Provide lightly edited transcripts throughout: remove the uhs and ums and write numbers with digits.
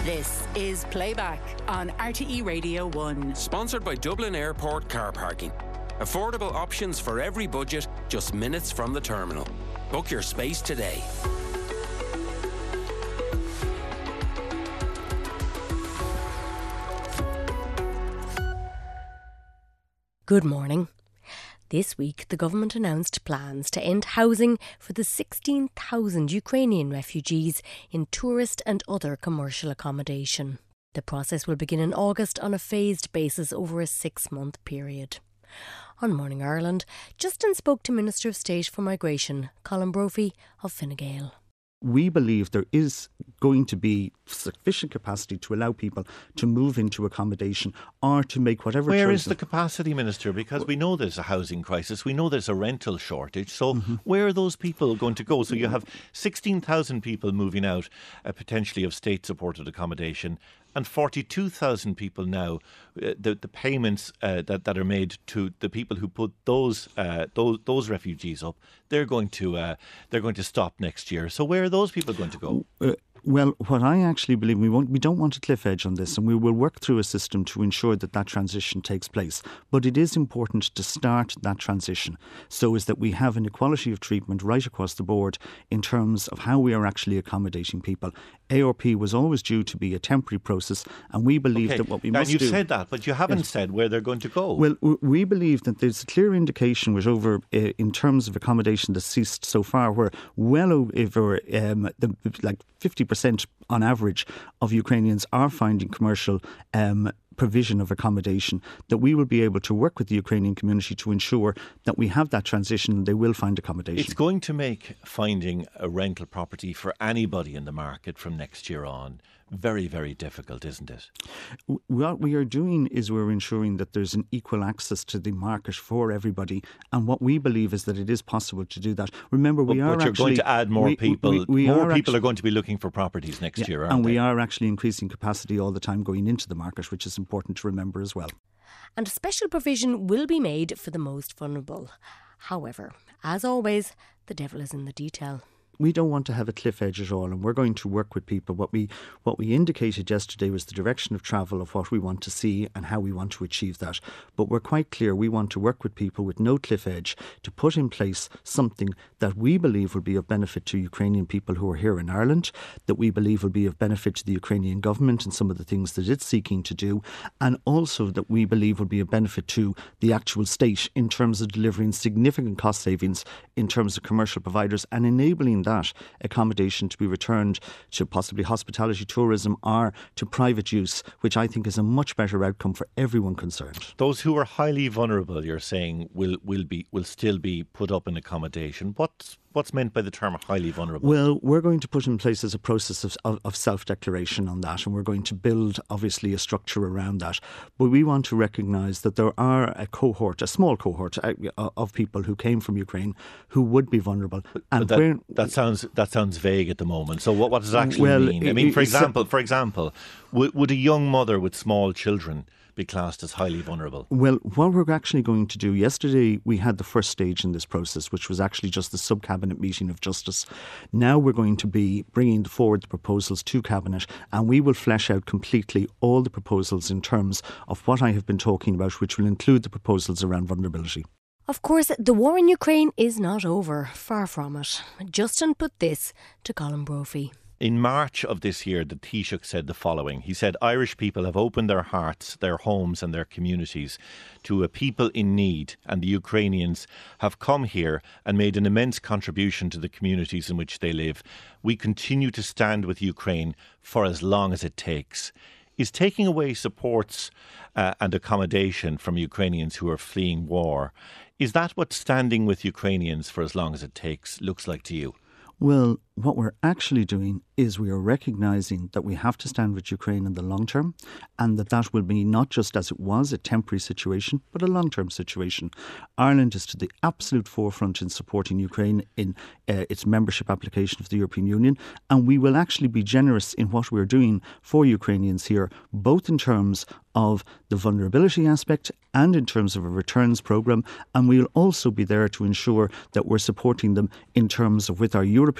This is Playback on RTE Radio 1. Sponsored by Dublin Airport Car Parking. Affordable options for every budget, just minutes from the terminal. Book your space today. Good morning. This week, the government announced plans to end housing for the 16,000 Ukrainian refugees in tourist and other commercial accommodation. The process will begin in August on a phased basis over a 6-month period. On Morning Ireland, Justin spoke to Minister of State for Migration, Colin Brophy of Fine Gael. We believe there is going to be sufficient capacity to allow people to move into accommodation or to make whatever choice. Where is the capacity, Minister? Because we know there's a housing crisis, we know there's a rental shortage, so where are those people going to go? So you have 16,000 people moving out, potentially of state-supported accommodation, and 42,000 people now. The payments that are made to the people who put those refugees up, they're going to stop next year. So where are those people going to go? Well, what I actually believe, we don't want a cliff edge on this, and we will work through a system to ensure that transition takes place. But it is important to start that transition so as that we have an equality of treatment right across the board in terms of how we are actually accommodating people. ARP was always due to be a temporary process, and we believe that what we must do... And you've said that, but you haven't said where they're going to go. Well, we believe that there's a clear indication which over in terms of accommodation that's ceased so far, where well over 50% on average of Ukrainians are finding commercial provision of accommodation, that we will be able to work with the Ukrainian community to ensure that we have that transition and they will find accommodation. It's going to make finding a rental property for anybody in the market from next year on very, very difficult, isn't it? What we are doing is we're ensuring that there's an equal access to the market for everybody, and what we believe is that it is possible to do that. Remember, but you're going to add more people. More people are going to be looking for properties next year, aren't they? And we are actually increasing capacity all the time going into the market, which is important to remember as well. And a special provision will be made for the most vulnerable. However, as always, the devil is in the detail. We don't want to have a cliff edge at all, and we're going to work with people. What we indicated yesterday was the direction of travel of what we want to see and how we want to achieve that. But we're quite clear we want to work with people with no cliff edge to put in place something that we believe will be of benefit to Ukrainian people who are here in Ireland, that we believe will be of benefit to the Ukrainian government and some of the things that it's seeking to do, and also that we believe will be of benefit to the actual state in terms of delivering significant cost savings in terms of commercial providers and enabling that accommodation to be returned to possibly hospitality, tourism or to private use, which I think is a much better outcome for everyone concerned. Those who are highly vulnerable, you're saying, will still be put up in accommodation. What's meant by the term highly vulnerable? Well, we're going to put in place as a process of self-declaration on that, and we're going to build, obviously, a structure around that. But we want to recognise that there are a small cohort of people who came from Ukraine who would be vulnerable. And that sounds vague at the moment. So what does it actually mean? I mean, for example, would a young mother with small children be classed as highly vulnerable? Well, what we're actually going to do, yesterday we had the first stage in this process, which was actually just the sub-cabinet meeting of Justice. Now we're going to be bringing forward the proposals to Cabinet, and we will flesh out completely all the proposals in terms of what I have been talking about, which will include the proposals around vulnerability. Of course, the war in Ukraine is not over, far from it. Justin put this to Colin Brophy. In March of this year, the Taoiseach said the following. He said, Irish people have opened their hearts, their homes and their communities to a people in need, and the Ukrainians have come here and made an immense contribution to the communities in which they live. We continue to stand with Ukraine for as long as it takes. Is taking away supports and accommodation from Ukrainians who are fleeing war, is that what standing with Ukrainians for as long as it takes looks like to you? Well, what we're actually doing is we are recognising that we have to stand with Ukraine in the long term, and that will be not just as it was, a temporary situation, but a long-term situation. Ireland is to the absolute forefront in supporting Ukraine in its membership application of the European Union, and we will actually be generous in what we're doing for Ukrainians here, both in terms of the vulnerability aspect and in terms of a returns programme, and we'll also be there to ensure that we're supporting them in terms of with our European fellow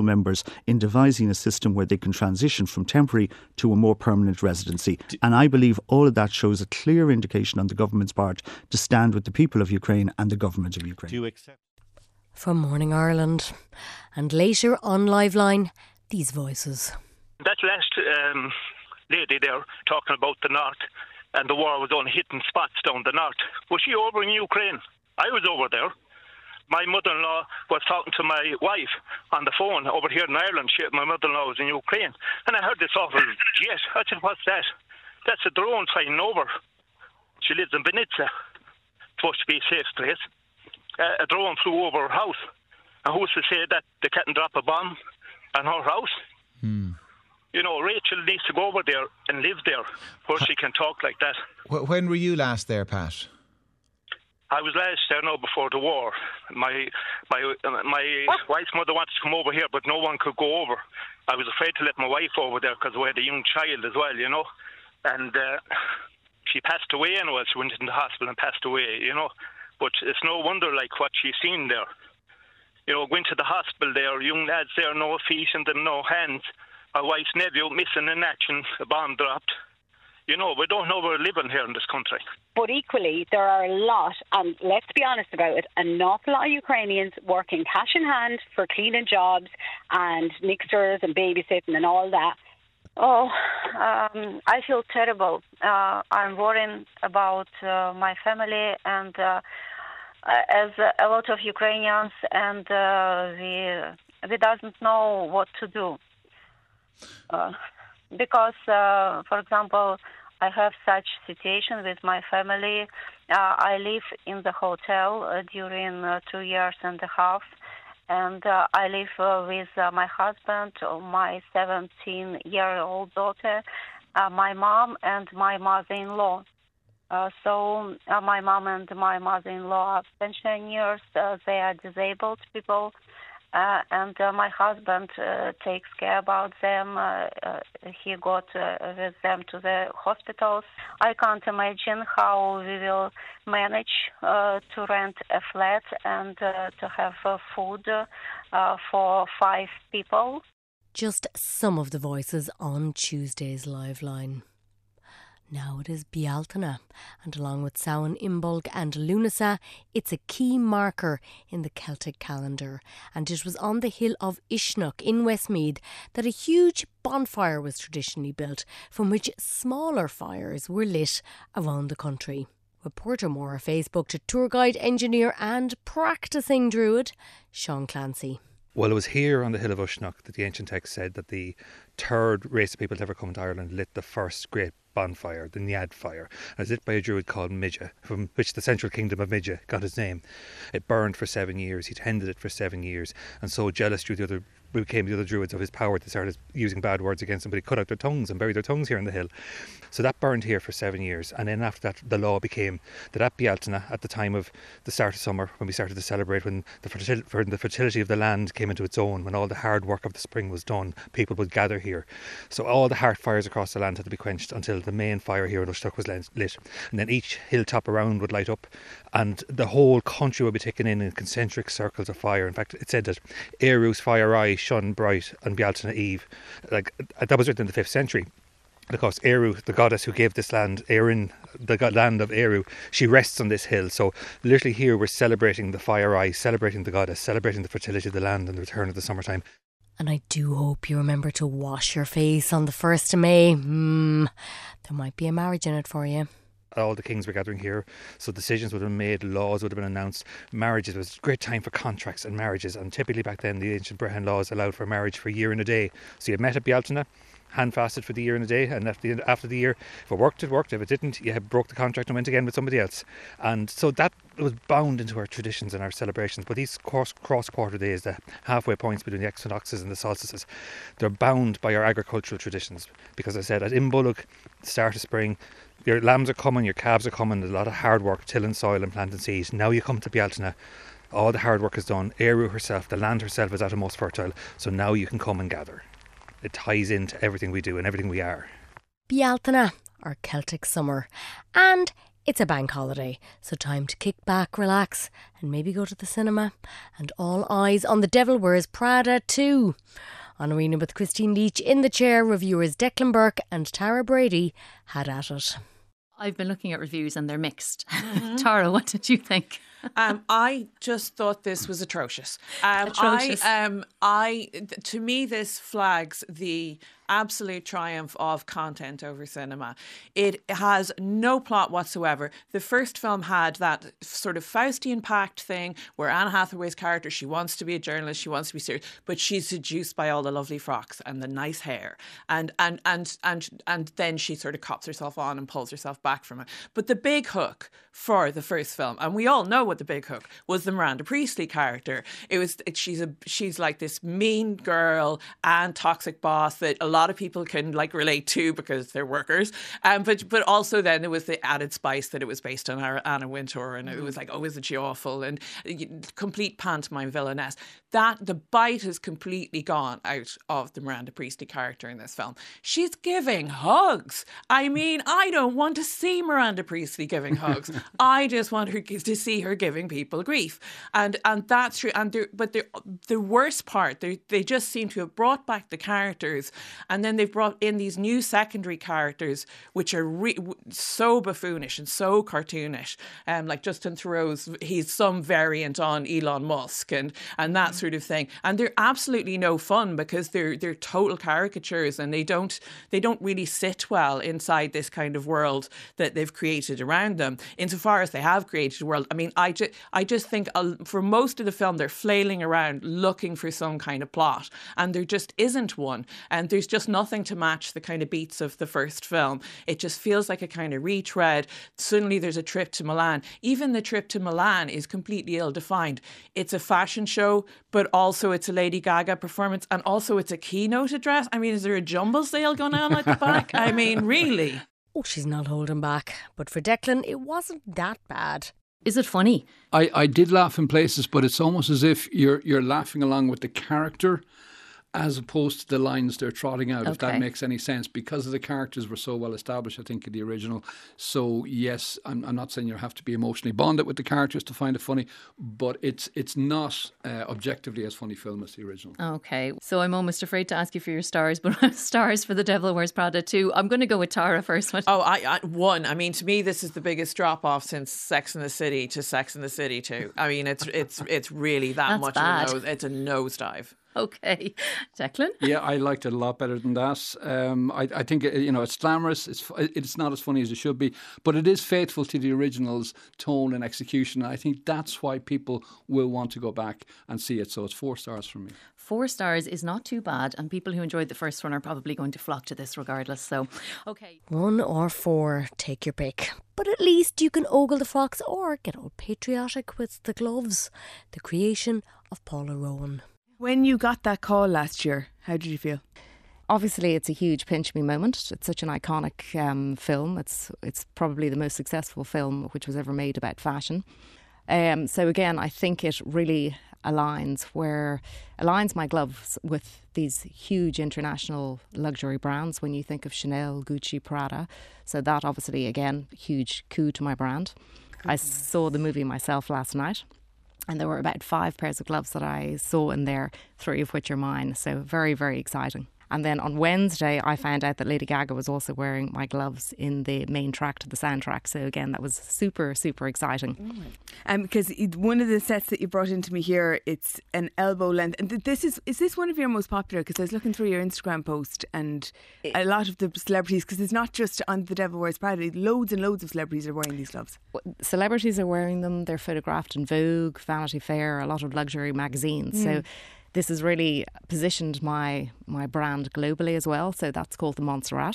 fellow members in devising a system where they can transition from temporary to a more permanent residency. And I believe all of that shows a clear indication on the government's part to stand with the people of Ukraine and the government of Ukraine. Do you accept? From Morning Ireland. And later on Liveline, these voices. That last lady there talking about the north and the war was only hitting spots down the north. Was she over in Ukraine? I was over there. My mother-in-law was talking to my wife on the phone over here in Ireland. My mother-in-law was in Ukraine. And I heard this awful jet. I said, what's that? That's a drone flying over. She lives in Vinnytsia. Supposed to be a safe place. A drone flew over her house. And who's to say that they can't drop a bomb on her house? You know, Rachel needs to go over there and live there where she can talk like that. When were you last there, Pat? I was last there now before the war. My wife's mother wanted to come over here, but no one could go over. I was afraid to let my wife over there because we had a young child as well, you know. And she passed away anyway. She went into the hospital and passed away, you know. But it's no wonder like what she's seen there. You know, going to the hospital there, young lads there, no feet and them, no hands. My wife's nephew missing in action, a bomb dropped. You know, we don't know we're living here in this country. But equally, there are a lot, and let's be honest about it, an awful lot of Ukrainians working cash in hand for cleaning jobs and mixers and babysitting and all that. I feel terrible. I'm worrying about my family and as a lot of Ukrainians, and we doesn't know what to do. Because, for example, I have such situation with my family. I live in the hotel during 2.5 years, and I live with my husband, my 17-year-old daughter, my mom, and my mother-in-law. So my mom and my mother-in-law are pensioners. They are disabled people. And my husband takes care about them. He got with them to the hospitals. I can't imagine how we will manage to rent a flat and to have food for 5 people. Just some of the voices on Tuesday's Liveline. Now it is Bealtaine, and along with Samhain, Imbolc and Lunasa, it's a key marker in the Celtic calendar. And it was on the hill of Uisneach in Westmeath that a huge bonfire was traditionally built, from which smaller fires were lit around the country. Reporter Maura Facebook to tour guide, engineer and practising druid Sean Clancy. Well, it was here on the hill of Uisneach that the ancient text said that the third race of people to ever come to Ireland lit the first great bonfire, the Niad fire. It was lit by a druid called Midge, from which the central kingdom of Midge got its name. It burned for 7 years. He tended it for 7 years, and so jealous became the other druids of his power. They started using bad words against him, but he cut out their tongues and buried their tongues here on the hill. So that burned here for 7 years, and then after that the law became that at Bealtaine, at the time of the start of summer, when we started to celebrate, when the fertility of the land came into its own, when all the hard work of the spring was done, people would gather here. So all the hearth fires across the land had to be quenched until the main fire here in Uisneach was lit, and then each hilltop around would light up, and the whole country would be taken in concentric circles of fire. In fact, it said that Éirú's fire eye shone bright on Bealtaine Eve. Like, that was written in the 5th century. Because Éirú, the goddess who gave this land, Éireann, the land of Éirú, she rests on this hill. So literally here we're celebrating the fire eye, celebrating the goddess, celebrating the fertility of the land and the return of the summertime. And I do hope you remember to wash your face on the 1st of May. There might be a marriage in it for you. All the kings were gathering here, so decisions would have been made, laws would have been announced, marriages. It was a great time for contracts and marriages, and typically back then the ancient Brehon laws allowed for marriage for a year and a day. So you met at Bealtaine, hand-fasted for the year and a day, and after the year, if it worked, it worked. If it didn't, you broke the contract and went again with somebody else. And so that was bound into our traditions and our celebrations. But these cross-quarter days, the halfway points between the equinoxes and the solstices, they're bound by our agricultural traditions. Because as I said, at Imbolc, the start of spring, your lambs are coming, your calves are coming, there's a lot of hard work, tilling soil and planting seeds. Now you come to Bealtaine, all the hard work is done. Éirú herself, the land herself is at her most fertile, so now you can come and gather. It ties into everything we do and everything we are. Bealtaine, our Celtic summer. And It's a bank holiday, so time to kick back, relax, and maybe go to the cinema. And all eyes on The Devil Wears Prada 2. On Arena with Christine Leach in the chair, reviewers Declan Burke and Tara Brady had at it. I've been looking at reviews and they're mixed. Tara, what did you think? I just thought this was atrocious. Atrocious. To me, this flags the absolute triumph of content over cinema. It has no plot whatsoever. The first film had that sort of Faustian pact thing where Anne Hathaway's character, she wants to be a journalist, she wants to be serious, but she's seduced by all the lovely frocks and the nice hair, and then she sort of cops herself on and pulls herself back from it. But the big hook for the first film, and we all know what the big hook was, the Miranda Priestly character. She's like this mean girl and toxic boss that a lot of people can like relate to because they're workers. But also then there was the added spice that it was based on Anna Wintour, and it was like, oh, isn't she awful? And complete pantomime villainess. That the bite has completely gone out of the Miranda Priestly character in this film. She's giving hugs. I mean, I don't want to see Miranda Priestly giving hugs. I just want her to see her giving people grief, and that's true. But the worst part, they just seem to have brought back the characters, and then they've brought in these new secondary characters, which are so buffoonish and so cartoonish. Like Justin Theroux's, he's some variant on Elon Musk, and that sort of thing. And they're absolutely no fun because they're total caricatures, and they don't really sit well inside this kind of world that they've created around them. Insofar as they have created a world, I mean, I just think for most of the film they're flailing around looking for some kind of plot, and there just isn't one, and there's just nothing to match the kind of beats of the first film. It just feels like a kind of retread. Suddenly there's a trip to Milan. Even the trip to Milan is completely ill-defined. It's a fashion show, but also it's a Lady Gaga performance, and also it's a keynote address. I mean, is there a jumble sale going on at the back? I mean, really? Oh, she's not holding back. But for Declan, it wasn't that bad. Is it funny? I did laugh in places, but it's almost as if you're laughing along with the character as opposed to the lines they're trotting out, if that makes any sense, because the characters were so well established, I think, in the original. So, yes, I'm not saying you have to be emotionally bonded with the characters to find it funny, but it's not objectively as funny film as the original. Okay, so I'm almost afraid to ask you for your stars, but stars for The Devil Wears Prada 2. I'm going to go with Tara first. One. I mean, to me, this is the biggest drop-off since Sex and the City to Sex and the City 2. I mean, it's really that much bad. of a it's a nosedive. Okay. Declan? Yeah, I liked it a lot better than that. I think, it's glamorous. It's not as funny as it should be, but it is faithful to the original's tone and execution. I think that's why people will want to go back and see it. So it's 4 stars from me. 4 stars is not too bad, and people who enjoyed the first one are probably going to flock to this regardless. So, okay. 1 or 4, take your pick. But at least you can ogle the frocks or get all patriotic with the gloves. The creation of Paula Rowan. When you got that call last year, how did you feel? Obviously, it's a huge pinch me moment. It's such an iconic film. It's probably the most successful film which was ever made about fashion. So again, I think it really aligns my gloves with these huge international luxury brands when you think of Chanel, Gucci, Prada. So that obviously, again, huge coup to my brand. I saw the movie myself last night. And there were about 5 pairs of gloves that I saw in there, 3 of which are mine. So very, very exciting. And then on Wednesday, I found out that Lady Gaga was also wearing my gloves in the main track to the soundtrack. So again, that was super, super exciting. Because one of the sets that you brought into me here, it's an elbow length. And is this one of your most popular? Because I was looking through your Instagram post, and a lot of the celebrities, because it's not just on The Devil Wears Prada, loads and loads of celebrities are wearing these gloves. Celebrities are wearing them. They're photographed in Vogue, Vanity Fair, a lot of luxury magazines. So this has really positioned my brand globally as well. So that's called the Montserrat.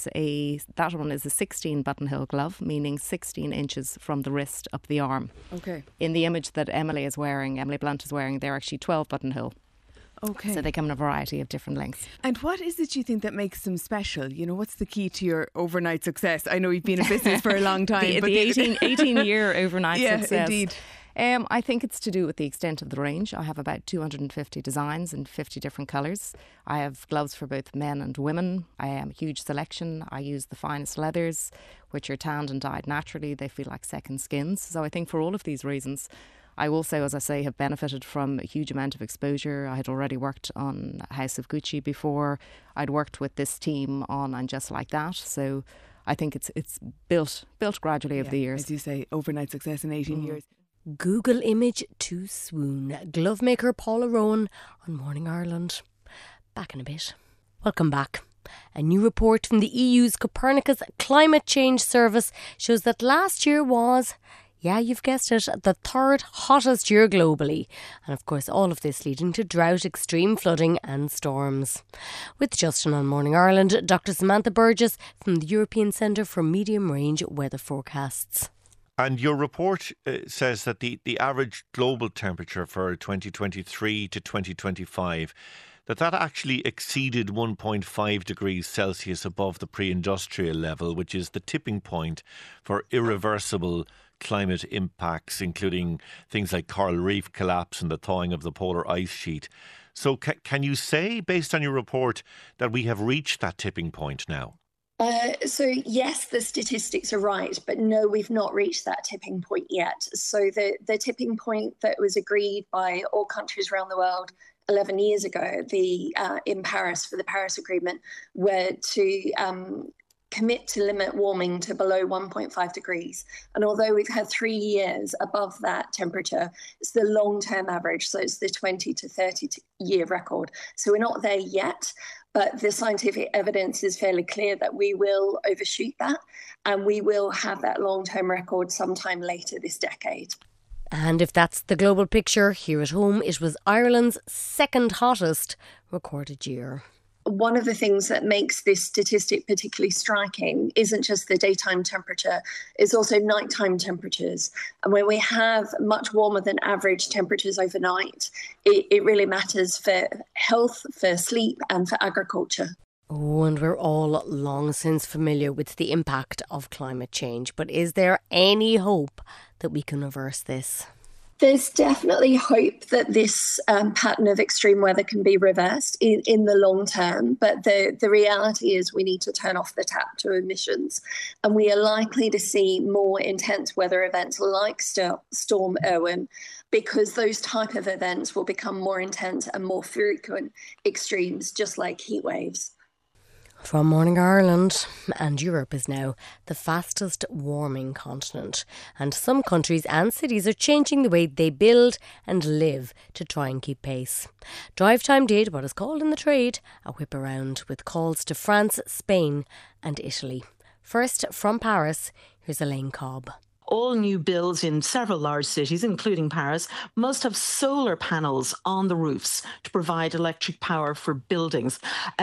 That one is a 16 buttonhole glove, meaning 16 inches from the wrist up the arm. Okay. In the image that Emily Blunt is wearing, they're actually 12 buttonhole. Okay. So they come in a variety of different lengths. And what is it you think that makes them special? You know, what's the key to your overnight success? I know you've been in business for a long time. the 18-year overnight success. Yeah, indeed. I think it's to do with the extent of the range. I have about 250 designs in 50 different colours. I have gloves for both men and women. I am a huge selection. I use the finest leathers, which are tanned and dyed naturally. They feel like second skins. So I think for all of these reasons, I also, as I say, have benefited from a huge amount of exposure. I had already worked on House of Gucci before. I'd worked with this team on And Just Like That. So I think it's built gradually over the years. As you say, overnight success in 18 years. Google image to swoon. Glovemaker Paula Rowan on Morning Ireland. Back in a bit. Welcome back. A new report from the EU's Copernicus Climate Change Service shows that last year was, yeah, you've guessed it, the third hottest year globally. And of course, all of this leading to drought, extreme flooding and storms. With Justin on Morning Ireland, Dr. Samantha Burgess from the European Centre for Medium Range Weather Forecasts. And your report says that the average global temperature for 2023 to 2025, that actually exceeded 1.5 degrees Celsius above the pre-industrial level, which is the tipping point for irreversible climate impacts, including things like coral reef collapse and the thawing of the polar ice sheet. So can you say, based on your report, that we have reached that tipping point now? So yes, the statistics are right, but no, we've not reached that tipping point yet. So the tipping point that was agreed by all countries around the world 11 years ago, in Paris for the Paris Agreement, were to commit to limit warming to below 1.5 degrees. And although we've had 3 years above that temperature, it's the long-term average, so it's the 20 to 30-year record. So we're not there yet. But the scientific evidence is fairly clear that we will overshoot that, and we will have that long-term record sometime later this decade. And if that's the global picture, here at home, it was Ireland's second hottest recorded year. One of the things that makes this statistic particularly striking isn't just the daytime temperature, it's also nighttime temperatures. And when we have much warmer than average temperatures overnight, it really matters for health, for sleep and for agriculture. Oh, and we're all long since familiar with the impact of climate change. But is there any hope that we can reverse this? There's definitely hope that this pattern of extreme weather can be reversed in the long term, but the reality is we need to turn off the tap to emissions, and we are likely to see more intense weather events like Storm Irwin, because those type of events will become more intense and more frequent extremes, just like heat waves. From Morning Ireland, and Europe is now the fastest warming continent, and some countries and cities are changing the way they build and live to try and keep pace. Drive Time did what is called in the trade a whip around, with calls to France, Spain and Italy. First, from Paris, here's Elaine Cobb. All new builds in several large cities, including Paris, must have solar panels on the roofs to provide electric power for buildings.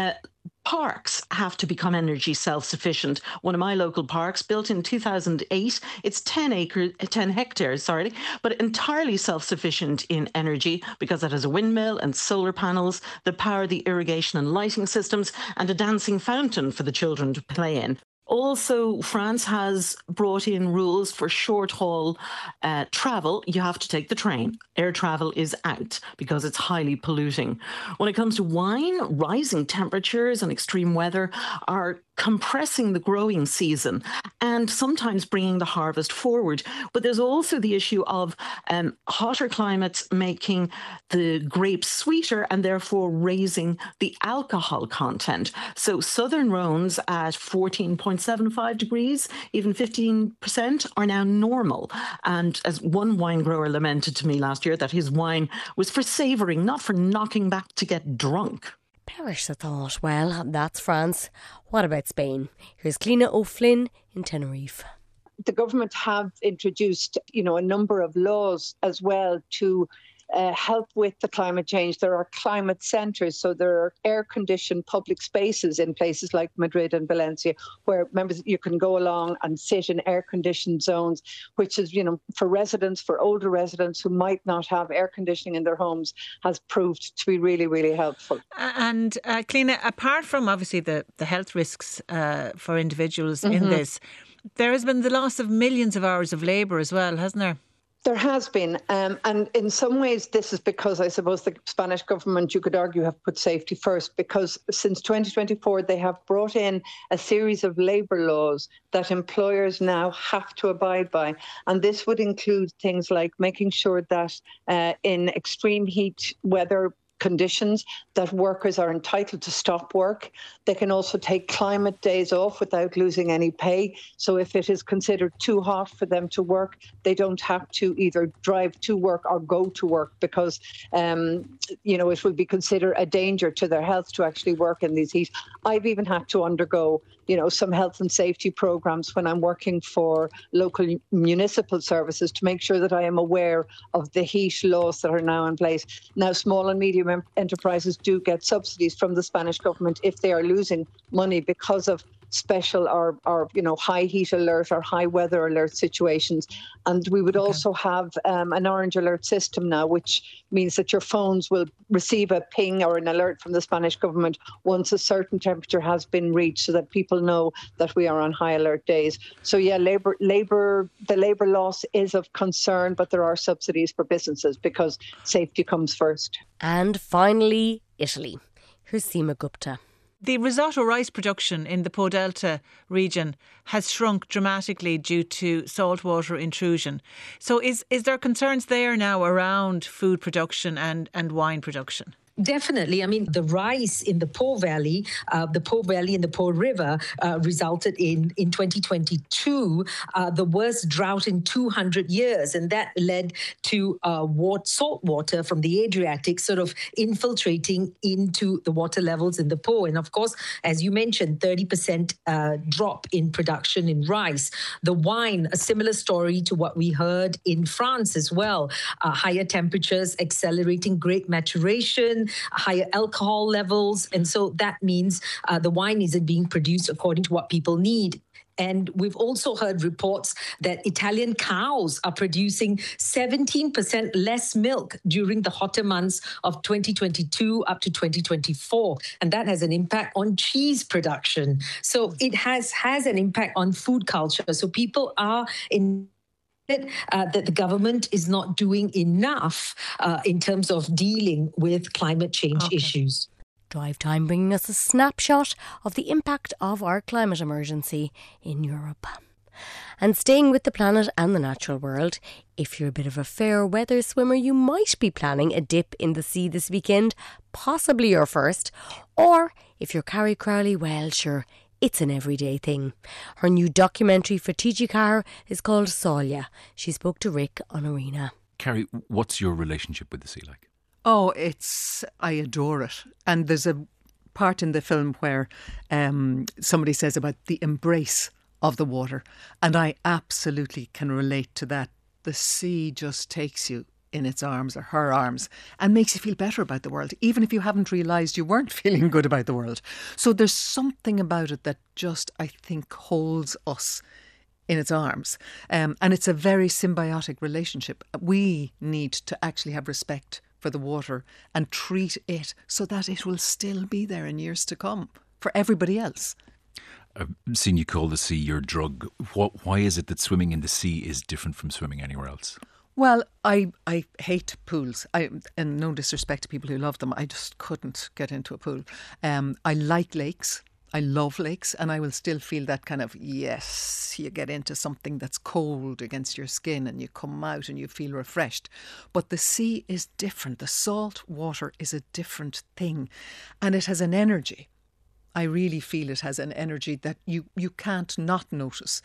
Parks have to become energy self-sufficient. One of my local parks, built in 2008, it's 10 hectares, but entirely self-sufficient in energy because it has a windmill and solar panels that power the irrigation and lighting systems and a dancing fountain for the children to play in. Also, France has brought in rules for short-haul travel. You have to take the train. Air travel is out because it's highly polluting. When it comes to wine, rising temperatures and extreme weather are compressing the growing season and sometimes bringing the harvest forward. But there's also the issue of hotter climates making the grapes sweeter and therefore raising the alcohol content. So southern Rhones at 14.75 degrees, even 15%, are now normal. And as one wine grower lamented to me last year, that his wine was for savouring, not for knocking back to get drunk. Perish the thought. Well, that's France. What about Spain? Here's Cliona O'Flynn in Tenerife. The government have introduced, a number of laws as well to help with the climate change. There are climate centres, so there are air-conditioned public spaces in places like Madrid and Valencia where members you can go along and sit in air-conditioned zones, which is, for residents, for older residents who might not have air conditioning in their homes, has proved to be really, really helpful. And Cliona, apart from obviously the health risks for individuals in this, there has been the loss of millions of hours of labour as well, hasn't there? There has been. And in some ways, this is because I suppose the Spanish government, you could argue, have put safety first, because since 2024, they have brought in a series of labour laws that employers now have to abide by. And this would include things like making sure that in extreme heat weather conditions that workers are entitled to stop work. They can also take climate days off without losing any pay. So if it is considered too hot for them to work, they don't have to either drive to work or go to work because, it will be considered a danger to their health to actually work in these heat. I've even had to undergo some health and safety programs when I'm working for local municipal services to make sure that I am aware of the heat laws that are now in place. Now, small and medium enterprises do get subsidies from the Spanish government if they are losing money because of special or high heat alert or high weather alert situations. And we would also have an orange alert system now, which means that your phones will receive a ping or an alert from the Spanish government once a certain temperature has been reached, so that people know that we are on high alert days. So yeah, the labour loss is of concern, but there are subsidies for businesses because safety comes first. And finally, Italy. Here's Seema Gupta. The risotto rice production in the Po Delta region has shrunk dramatically due to saltwater intrusion. So is there concerns there now around food production and wine production? Definitely. I mean, the rice in the Po Valley and the Po River resulted in 2022, the worst drought in 200 years. And that led to salt water from the Adriatic sort of infiltrating into the water levels in the Po. And of course, as you mentioned, 30% drop in production in rice. The wine, a similar story to what we heard in France as well. Higher temperatures accelerating grape maturation, higher alcohol levels. And so that means the wine isn't being produced according to what people need. And we've also heard reports that Italian cows are producing 17% less milk during the hotter months of 2022 up to 2024. And that has an impact on cheese production. So it has an impact on food culture. So people are that the government is not doing enough in terms of dealing with climate change issues. Drive Time bringing us a snapshot of the impact of our climate emergency in Europe. And staying with the planet and the natural world, if you're a bit of a fair weather swimmer, you might be planning a dip in the sea this weekend, possibly your first. Or if you're Carrie Crowley, well, sure, it's an everyday thing. Her new documentary for TG Carr is called Solia. She spoke to Rick on Arena. Carrie, what's your relationship with the sea like? Oh, I adore it. And there's a part in the film where somebody says about the embrace of the water. And I absolutely can relate to that. The sea just takes you in its arms or her arms and makes you feel better about the world, even if you haven't realised you weren't feeling good about the world. So there's something about it that just, I think, holds us in its arms. And it's a very symbiotic relationship. We need to actually have respect for the water and treat it so that it will still be there in years to come for everybody else. I've seen you call the sea your drug. Why is it that swimming in the sea is different from swimming anywhere else? Well, I hate pools. And no disrespect to people who love them, I just couldn't get into a pool. I like lakes. I love lakes, and I will still feel that kind of, yes, you get into something that's cold against your skin and you come out and you feel refreshed. But the sea is different. The salt water is a different thing, and it has an energy. I really feel it has an energy that you can't not notice.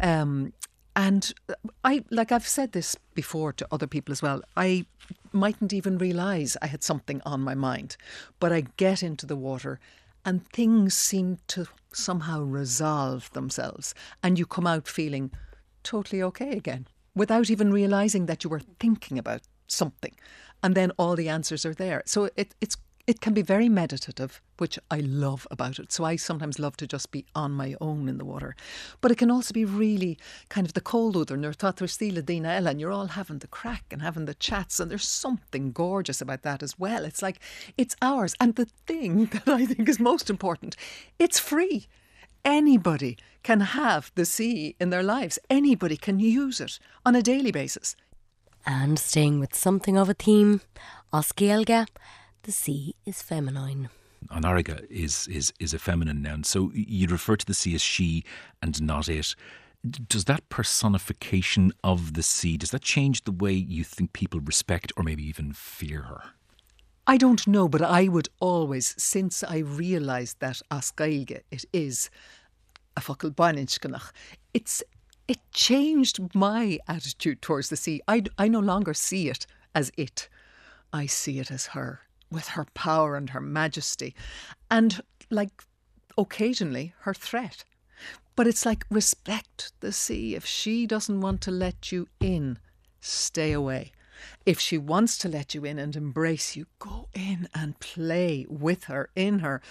And I've said this before to other people as well, I mightn't even realise I had something on my mind, but I get into the water and things seem to somehow resolve themselves and you come out feeling totally okay again without even realising that you were thinking about something, and then all the answers are there. So it can be very meditative, which I love about it. So I sometimes love to just be on my own in the water. But it can also be really kind of the cold other, and you're all having the crack and having the chats, and there's something gorgeous about that as well. It's like, it's ours. And the thing that I think is most important, it's free. Anybody can have the sea in their lives. Anybody can use it on a daily basis. And staying with something of a theme, as Gaeilge, the sea is feminine. An airige is a feminine noun, so you'd refer to the sea as she and not it. Does that personification of the sea, does that change the way you think people respect or maybe even fear her? I don't know, but I would always, since I realised that as Gaeilge it is a focal bainintskennach, it changed my attitude towards the sea. I no longer see it as it. I see it as her, with her power and her majesty. And, like, occasionally, her threat. But it's like, respect the sea. If she doesn't want to let you in, stay away. If she wants to let you in and embrace you, go in and play with her, in her.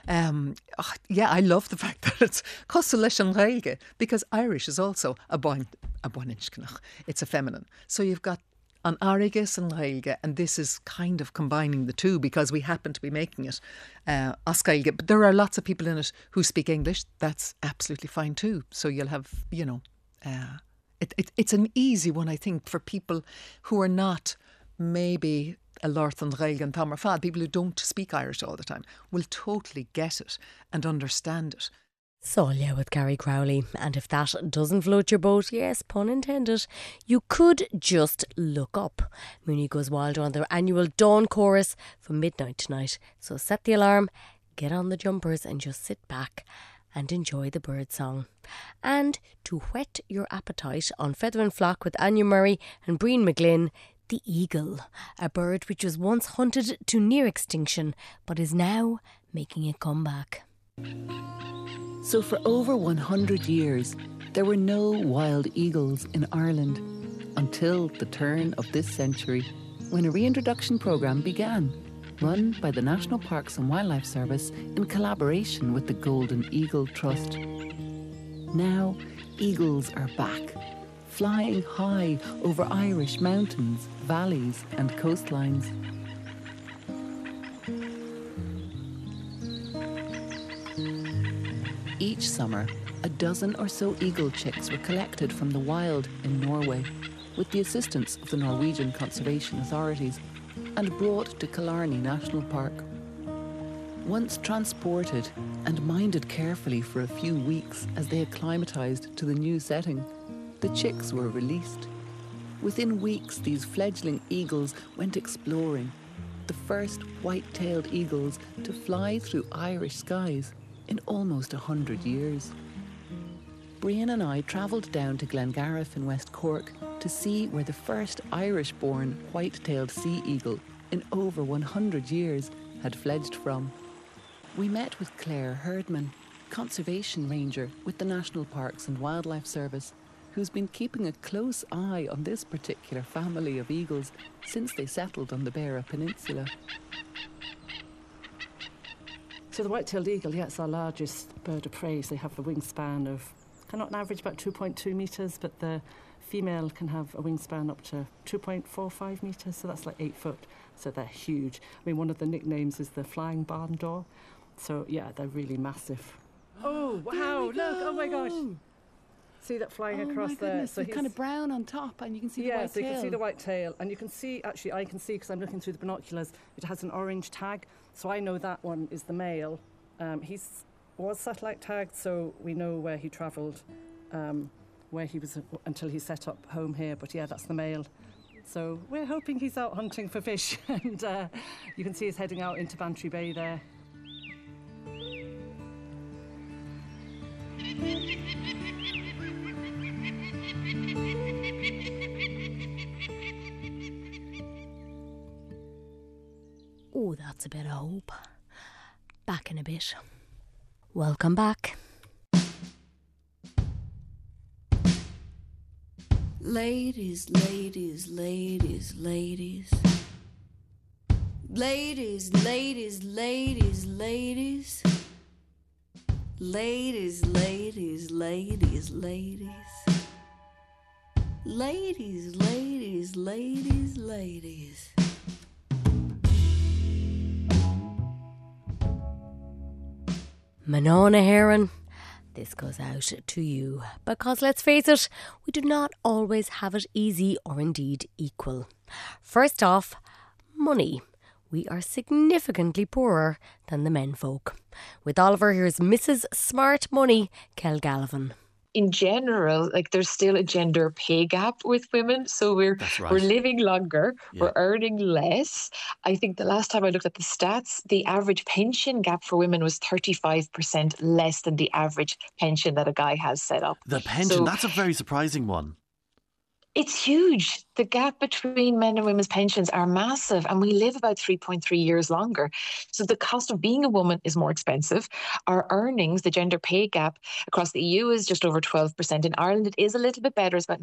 I love the fact that it's Costal leis an Gaeilge, because Irish is also a bainintskennach. It's a feminine. So you've got an airige and Gaeilge, and this is kind of combining the two because we happen to be making it as Gaeilge. But there are lots of people in it who speak English. That's absolutely fine too. So you'll have, it's an easy one, I think, for people who are not maybe a Lorth and Gaeilge and Tamar Fad, people who don't speak Irish all the time, will totally get it and understand it. Solia with Gary Crowley. And if that doesn't float your boat, yes, pun intended, you could just look up. Mooney Goes Wild on their annual Dawn Chorus from midnight tonight. So set the alarm, get on the jumpers and just sit back and enjoy the bird song. And to whet your appetite on Feather and Flock with Anya Murray and Breen McGlynn, the eagle, a bird which was once hunted to near extinction but is now making a comeback. So for over 100 years, there were no wild eagles in Ireland until the turn of this century, when a reintroduction programme began, run by the National Parks and Wildlife Service in collaboration with the Golden Eagle Trust. Now, eagles are back, flying high over Irish mountains, valleys and coastlines. Each summer, a dozen or so eagle chicks were collected from the wild in Norway with the assistance of the Norwegian conservation authorities and brought to Killarney National Park. Once transported and minded carefully for a few weeks as they acclimatised to the new setting, the chicks were released. Within weeks, these fledgling eagles went exploring, the first white-tailed eagles to fly through Irish skies in almost 100 years. Brian and I travelled down to Glengariff in West Cork to see where the first Irish-born white-tailed sea eagle in over 100 years had fledged from. We met with Claire Herdman, conservation ranger with the National Parks and Wildlife Service, who's been keeping a close eye on this particular family of eagles since they settled on the Beara Peninsula. So the white-tailed eagle, yeah, it's our largest bird of prey. So they have a wingspan of, on average, about 2.2 metres, but the female can have a wingspan up to 2.45 metres, so that's like 8 foot. So they're huge. I mean, one of the nicknames is the flying barn door. So, yeah, they're really massive. Oh, wow, look, oh my gosh. See that flying across there? Oh my goodness, so kind of brown on top, and you can see the white tail. Yeah, so you can see the white tail, and you can see, actually I can see because I'm looking through the binoculars, it has an orange tag, so I know that one is the male. He was satellite tagged, so we know where he travelled, where he was until he set up home here, but yeah, that's the male. So we're hoping he's out hunting for fish, and you can see he's heading out into Bantry Bay there. Oh, that's a bit of hope. Back in a bit. Welcome back. Ladies, ladies, ladies, ladies. Ladies, ladies, ladies, ladies. Ladies, ladies, ladies, ladies. Ladies, ladies, ladies, ladies. Manona Heron, This goes out to you because, let's face it, we do not always have it easy or indeed equal. First off, money. We are significantly poorer than the menfolk. With Oliver, here's Mrs. Smart Money, Kel Gallivan. In general, like there's still a gender pay gap with women. So we're living longer, we're earning less. I think the last time I looked at the stats, the average pension gap for women was 35% less than the average pension that a guy has set up. The pension, that's a very surprising one. It's huge. The gap between men and women's pensions are massive, and we live about 3.3 years longer. So the cost of being a woman is more expensive. Our earnings, the gender pay gap across the EU is just over 12%. In Ireland, it is a little bit better. It's about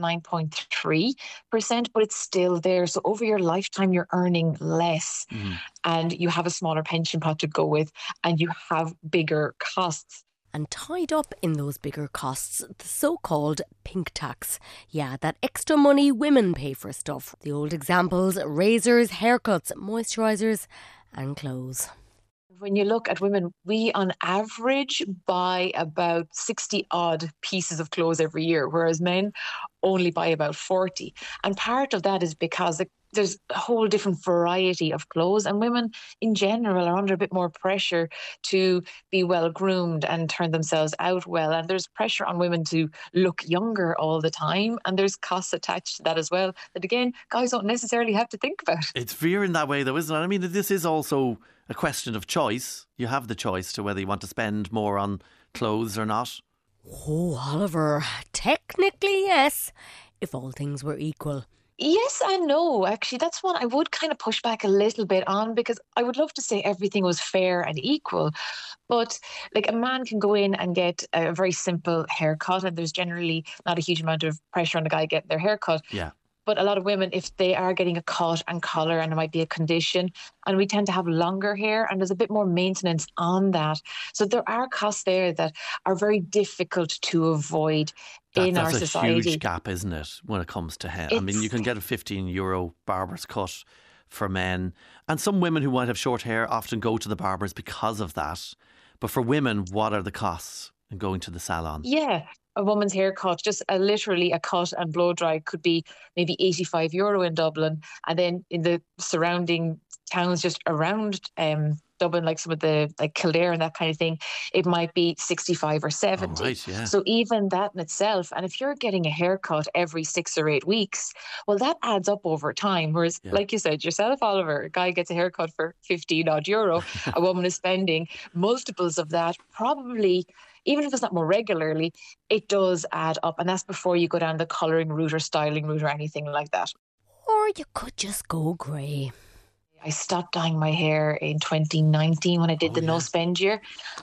9.3%, but it's still there. So over your lifetime, you're earning less, and you have a smaller pension pot to go with, and you have bigger costs. And tied up in those bigger costs, the so-called pink tax. Yeah, that extra money women pay for stuff. The old examples: razors, haircuts, moisturisers and clothes. When you look at women, we on average buy about 60 odd pieces of clothes every year, whereas men only buy about 40. And part of that is because there's a whole different variety of clothes, and women in general are under a bit more pressure to be well groomed and turn themselves out well. And there's pressure on women to look younger all the time, and there's costs attached to that as well that, again, guys don't necessarily have to think about. It's veering that way though, isn't it? I mean, this is also a question of choice. You have the choice to whether you want to spend more on clothes or not. Oh, Oliver, technically yes, if all things were equal. Yes and no, actually. That's one I would kind of push back a little bit on, because I would love to say everything was fair and equal. But like, a man can go in and get a very simple haircut, and there's generally not a huge amount of pressure on the guy getting their haircut. Yeah. But a lot of women, if they are getting a cut and colour, and it might be a condition, and we tend to have longer hair, and there's a bit more maintenance on that. So there are costs there that are very difficult to avoid in our society. That's a huge gap, isn't it, when it comes to hair? I mean, you can get a €15 barber's cut for men. And some women who might have short hair often go to the barbers because of that. But for women, what are the costs in going to the salon? Yeah. A woman's haircut, just literally a cut and blow dry, could be maybe €85 in Dublin. And then in the surrounding towns just around Dublin, like some of the, like Kildare and that kind of thing, it might be 65 or 70. Oh, right, yeah. So even that in itself, and if you're getting a haircut every 6 or 8 weeks, well, that adds up over time. Whereas, like you said yourself, Oliver, a guy gets a haircut for 15 odd euro, a woman is spending multiples of that, probably. Even if it's not more regularly, it does add up. And that's before you go down the colouring route or styling route or anything like that. Or you could just go grey. I stopped dyeing my hair in 2019 when I did the no spend year.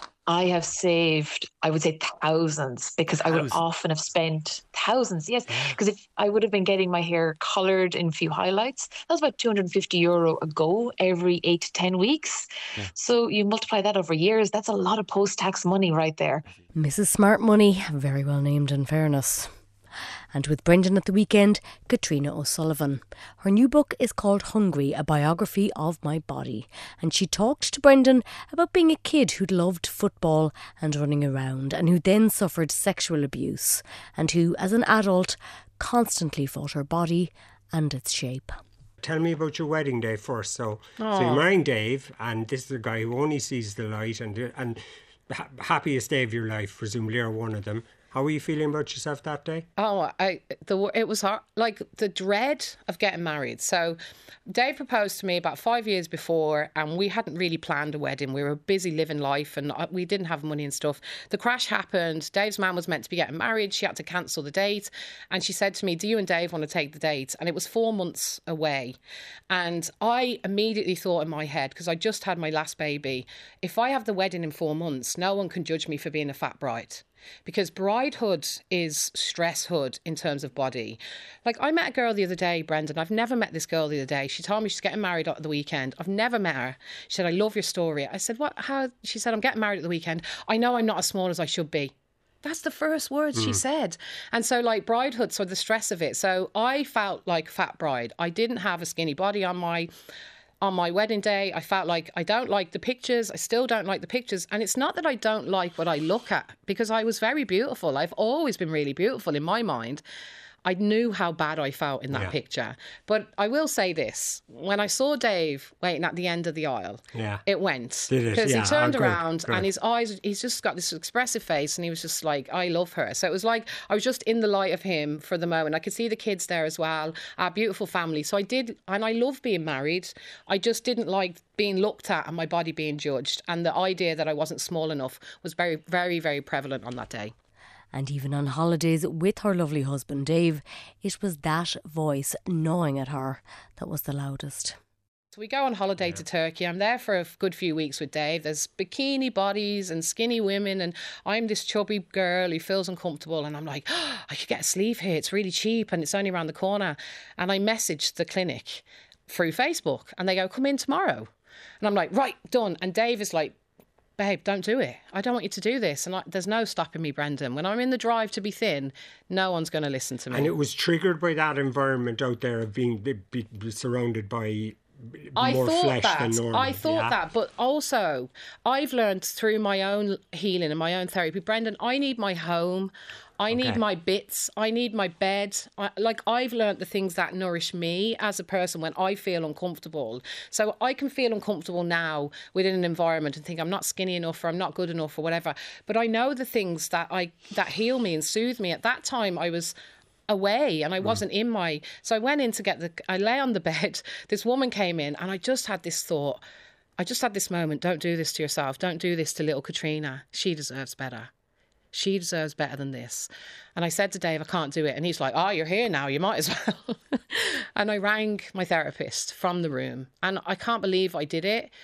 I have saved, I would say, thousands, because I would often have spent thousands, yes. Because if I would have been getting my hair coloured in a few highlights, that was about €250 a go every 8 to 10 weeks. Yeah. So you multiply that over years, that's a lot of post-tax money right there. Mrs. Smart Money, very well named in fairness. And with Brendan at the weekend, Katrina O'Sullivan. Her new book is called Hungry, a biography of my body. And she talked to Brendan about being a kid who'd loved football and running around, and who then suffered sexual abuse, and who, as an adult, constantly fought her body and its shape. Tell me about your wedding day first. So you're marrying Dave, and this is a guy who only sees the light, and happiest day of your life, presumably, or one of them. How were you feeling about yourself that day? It was hard, like the dread of getting married. So Dave proposed to me about 5 years before, and we hadn't really planned a wedding. We were busy living life, and we didn't have money and stuff. The crash happened. Dave's mum was meant to be getting married. She had to cancel the date. And she said to me, do you and Dave want to take the date? And it was 4 months away. And I immediately thought in my head, because I just had my last baby, if I have the wedding in 4 months, no one can judge me for being a fat bride. Because bridehood is stresshood in terms of body. Like, I met a girl the other day, Brendan. I've never met this girl the other day. She told me she's getting married at the weekend. I've never met her. She said, I love your story. I said, what? How? She said, I'm getting married at the weekend. I know I'm not as small as I should be. That's the first words she said. And so, like, bridehood, so the stress of it. So I felt like fat bride. I didn't have a skinny body on my on my wedding day, I felt like I don't like the pictures. I still don't like the pictures. And it's not that I don't like what I look at, because I was very beautiful. I've always been really beautiful in my mind. I knew how bad I felt in that picture. But I will say this. When I saw Dave waiting at the end of the aisle, it went. Because he turned around and his eyes, he's just got this expressive face, and he was just like, I love her. So it was like I was just in the light of him for the moment. I could see the kids there as well, our beautiful family. So I did, and I love being married. I just didn't like being looked at and my body being judged. And the idea that I wasn't small enough was very, very, very prevalent on that day. And even on holidays with her lovely husband Dave, it was that voice gnawing at her that was the loudest. So we go on holiday to Turkey. I'm there for a good few weeks with Dave. There's bikini bodies and skinny women, and I'm this chubby girl who feels uncomfortable, and I'm like, oh, I could get a sleeve here. It's really cheap and it's only around the corner. And I messaged the clinic through Facebook, and they go, come in tomorrow. And I'm like, right, done. And Dave is like, babe, don't do it. I don't want you to do this. And there's no stopping me, Brendan. When I'm in the drive to be thin, no one's going to listen to me. And it was triggered by that environment out there of being surrounded by more flesh than normal. I thought that. But also, I've learned through my own healing and my own therapy, Brendan, I need my home. I need my bits. I need my bed. I've learnt the things that nourish me as a person when I feel uncomfortable. So I can feel uncomfortable now within an environment and think I'm not skinny enough or I'm not good enough or whatever. But I know the things that heal me and soothe me. At that time, I was away and I wasn't in my... So I went in to I lay on the bed. This woman came in and I just had this thought. I just had this moment. Don't do this to yourself. Don't do this to little Katrina. She deserves better. She deserves better than this. And I said to Dave, I can't do it. And he's like, oh, you're here now. You might as well. And I rang my therapist from the room. And I can't believe I did it.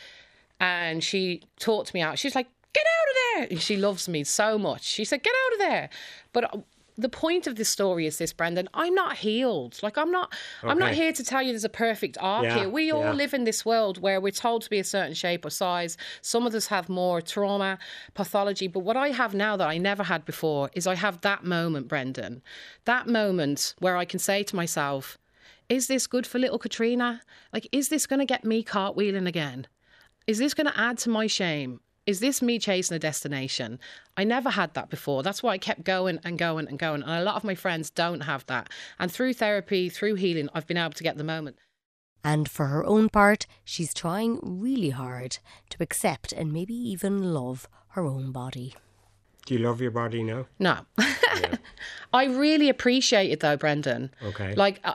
And she talked me out. She's like, get out of there. She loves me so much. She said, get out of there. But the point of this story is this, Brendan. I'm not healed. I'm not here to tell you there's a perfect arc here. We all live in this world where we're told to be a certain shape or size. Some of us have more trauma, pathology. But what I have now that I never had before is I have that moment, Brendan. That moment where I can say to myself, is this good for little Katrina? Is this going to get me cartwheeling again? Is this going to add to my shame? Is this me chasing a destination? I never had that before. That's why I kept going and going and going. And a lot of my friends don't have that. And through therapy, through healing, I've been able to get the moment. And for her own part, she's trying really hard to accept and maybe even love her own body. Do you love your body now? No. Yeah. I really appreciate it though, Brendan. Okay.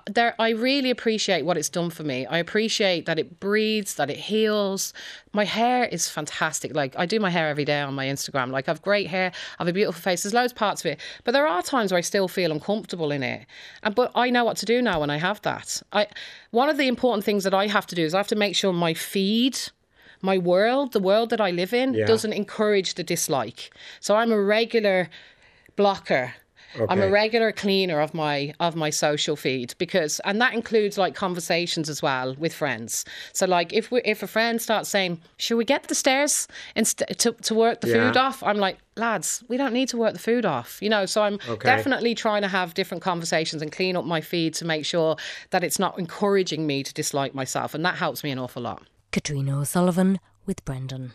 I really appreciate what it's done for me. I appreciate that it breathes, that it heals. My hair is fantastic. I do my hair every day on my Instagram. I have great hair, I have a beautiful face. There's loads of parts of it. But there are times where I still feel uncomfortable in it. But I know what to do now when I have that. One of the important things that I have to do is I have to make sure my feed... my world, the world that I live in, doesn't encourage the dislike. So I'm a regular blocker. Okay. I'm a regular cleaner of my social feed and that includes conversations as well with friends. So if a friend starts saying, should we get the stairs to work the food off? I'm like, lads, we don't need to work the food off. So I'm definitely trying to have different conversations and clean up my feed to make sure that it's not encouraging me to dislike myself. And that helps me an awful lot. Katrina O'Sullivan with Brendan.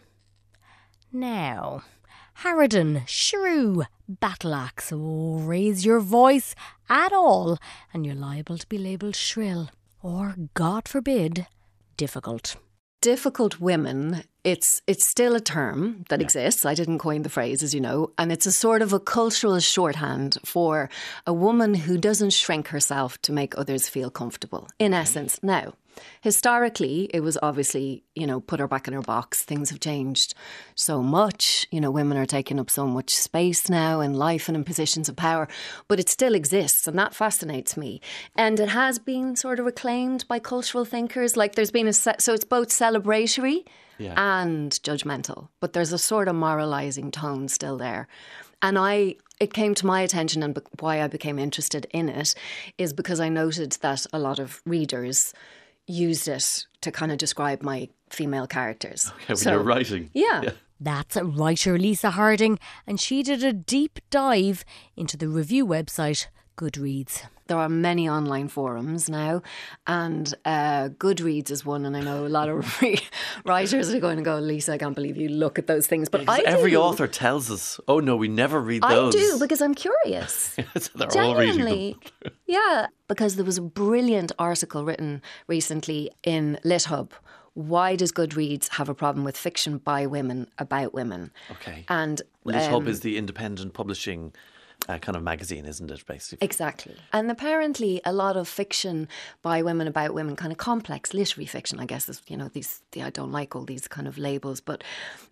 Now, Harridan, Shrew, Battle Axe. Oh, raise your voice at all and you're liable to be labelled shrill or, God forbid, difficult. Difficult women, it's still a term that exists. I didn't coin the phrase, as you know, and it's a sort of a cultural shorthand for a woman who doesn't shrink herself to make others feel comfortable, in essence. Now, historically, it was obviously, put her back in her box. Things have changed so much. Women are taking up so much space now in life and in positions of power, but it still exists, and that fascinates me. And it has been sort of reclaimed by cultural thinkers. There's been so it's both celebratory and judgmental, but there's a sort of moralising tone still there. And it came to my attention, and why I became interested in it is because I noted that a lot of readers used it to kind of describe my female characters. Okay, when you're writing. Yeah. That's writer Lisa Harding, and she did a deep dive into the review website Goodreads. there are many online forums now, and Goodreads is one, and I know a lot of writers are going to go, Lisa, I can't believe you look at those things. But every author tells us, oh no, we never read those. I do, because I'm curious. So they're all reading them. Yeah, because there was a brilliant article written recently in LitHub. Why does Goodreads have a problem with fiction by women about women? Okay. And LitHub is the independent publishing kind of magazine, isn't it, basically? Exactly. And apparently a lot of fiction by women about women, kind of complex literary fiction, I guess, is, I don't like all these kind of labels, but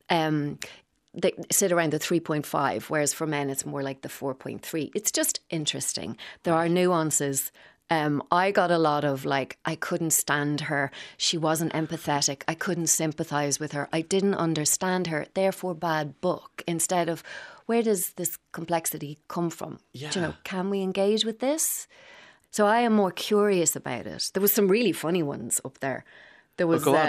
they sit around the 3.5, whereas for men it's more like the 4.3. It's just interesting. There are nuances. I got a lot of I couldn't stand her. She wasn't empathetic. I couldn't sympathise with her. I didn't understand her. Therefore, bad book. Instead of, where does this complexity come from? Yeah. Can we engage with this? So I am more curious about it. There was some really funny ones up there. There was, So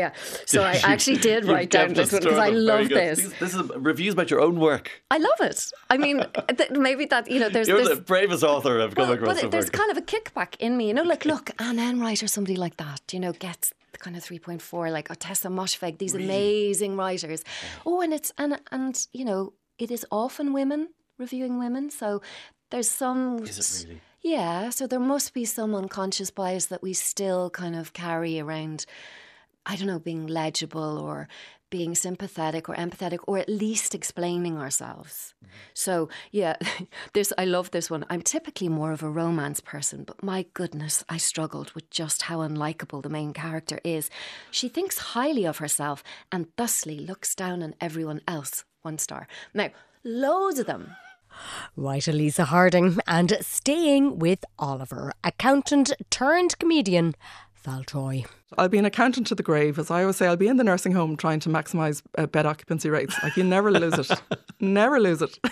I actually did write down this one because I love this. This is reviews about your own work. I love it. I mean, maybe that, there's... You're the bravest author I've come across. But there's kind of a kickback in me, look, Anne Enright or somebody like that, gets the kind of 3.4, like Tessa Moshfegh, these amazing writers. Oh, and it's, and it is often women reviewing women, so there's some... Is it really? Yeah, so there must be some unconscious bias that we still kind of carry around, I don't know, being legible or being sympathetic or empathetic, or at least explaining ourselves. Mm-hmm. So, yeah, I love this one. I'm typically more of a romance person, but my goodness, I struggled with just how unlikable the main character is. She thinks highly of herself and thusly looks down on everyone else. 1 star. Now, loads of them. Right, Elisa Harding. And staying with Oliver, accountant turned comedian Val Troy. I'll be an accountant to the grave. As I always say, I'll be in the nursing home trying to maximise bed occupancy rates. You never lose it. Never lose it.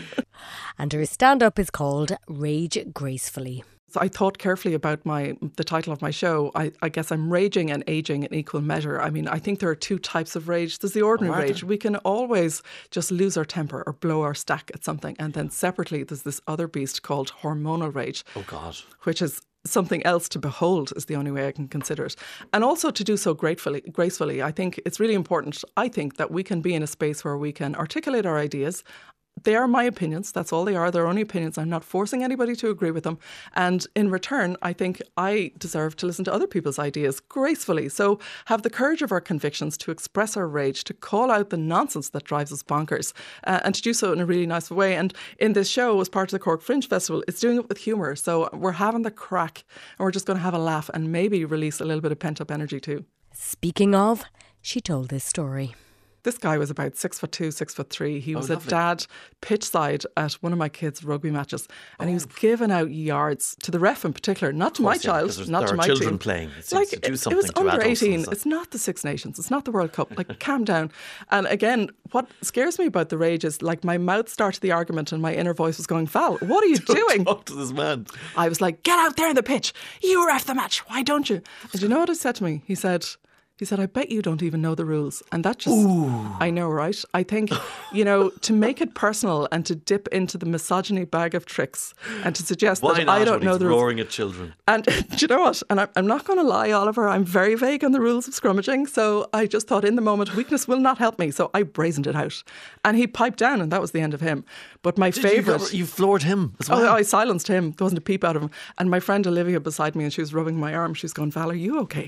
And her stand-up is called Rage Gracefully. So I thought carefully about the title of my show. I guess I'm raging and aging in equal measure. I mean, I think there are 2 types of rage. There's the ordinary rage. We can always just lose our temper or blow our stack at something. And then separately, there's this other beast called hormonal rage. Oh, God. Which is something else to behold, is the only way I can consider it. And also to do so gracefully. I think it's really important, that we can be in a space where we can articulate our ideas. They are my opinions. That's all they are. They're only opinions. I'm not forcing anybody to agree with them. And in return, I think I deserve to listen to other people's ideas gracefully. So have the courage of our convictions to express our rage, to call out the nonsense that drives us bonkers, and to do so in a really nice way. And in this show, as part of the Cork Fringe Festival, it's doing it with humour. So we're having the crack and we're just going to have a laugh and maybe release a little bit of pent-up energy too. Speaking of, she told this story. This guy was about 6'2", 6'3". He was a dad pitch side at one of my kids' rugby matches, and he was giving out yards to the ref in particular, not to my child, not to my children team. Playing. It seems to do something it was to under adults 18. It's not the Six Nations. It's not the World Cup. Calm down. And again, what scares me about the rage is my mouth started the argument, and my inner voice was going, "Val, what are you doing? Talk to this man." I was like, "Get out there in the pitch. You ref the match. Why don't you?" And you know what he said to me? He said, I bet you don't even know the rules. And that just, I know, right? I think, to make it personal and to dip into the misogyny bag of tricks and to suggest that I don't know the rules. Roaring at children. And do you know what? And I'm not going to lie, Oliver, I'm very vague on the rules of scrummaging. So I just thought in the moment, weakness will not help me. So I brazened it out. And he piped down and that was the end of him. But my favourite... You floored him as well? Oh, I silenced him. There wasn't a peep out of him. And my friend Olivia beside me, and she was rubbing my arm. She was going, "Val, are you okay?"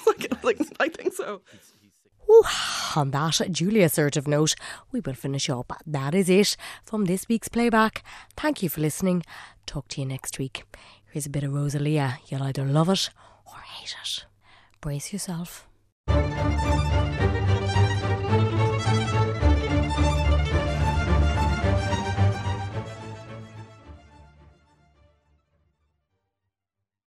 I think so. Ooh, on that duly assertive note, we will finish up. That is it from this week's playback. Thank you for listening. Talk to you next week. Here's a bit of Rosalia. You'll either love it or hate it. Brace yourself.